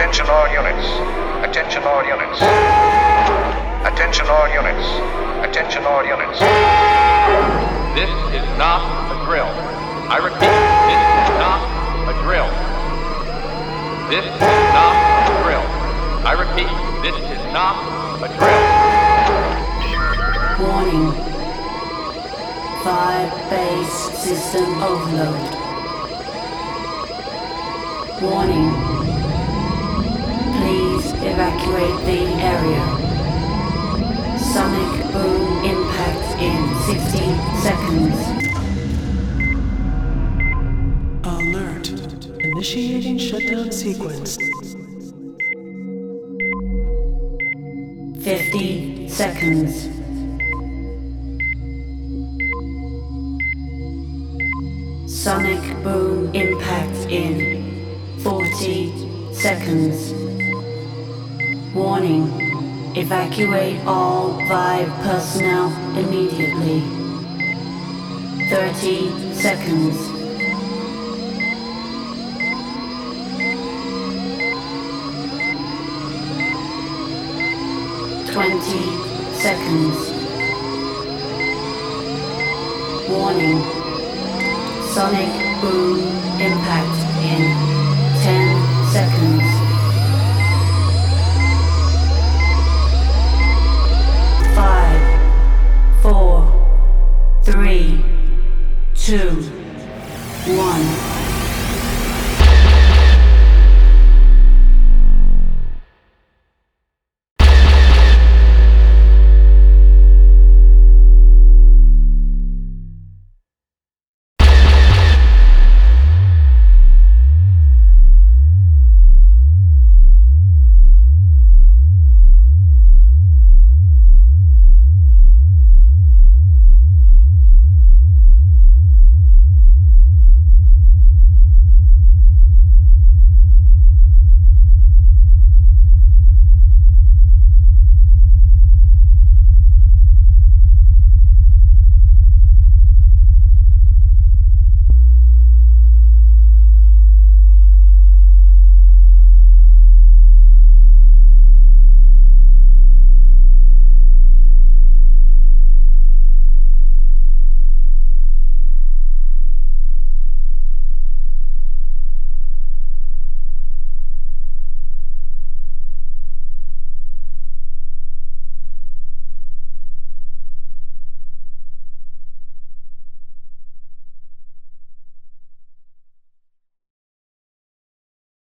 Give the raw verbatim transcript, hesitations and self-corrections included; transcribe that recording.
Attention all units. Attention all units. Attention all units. Attention all units. This is not a drill. I repeat, this is not a drill. This is not a drill. I repeat, this is not a drill. Warning. Fire base system overload. Warning. Please evacuate the area. Sonic boom impact in sixty seconds. Alert. Initiating shutdown sequence. fifty seconds. Sonic boom impact in forty seconds. Warning. Evacuate all Vibe personnel immediately. thirty seconds. twenty seconds. Warning. Sonic boom impact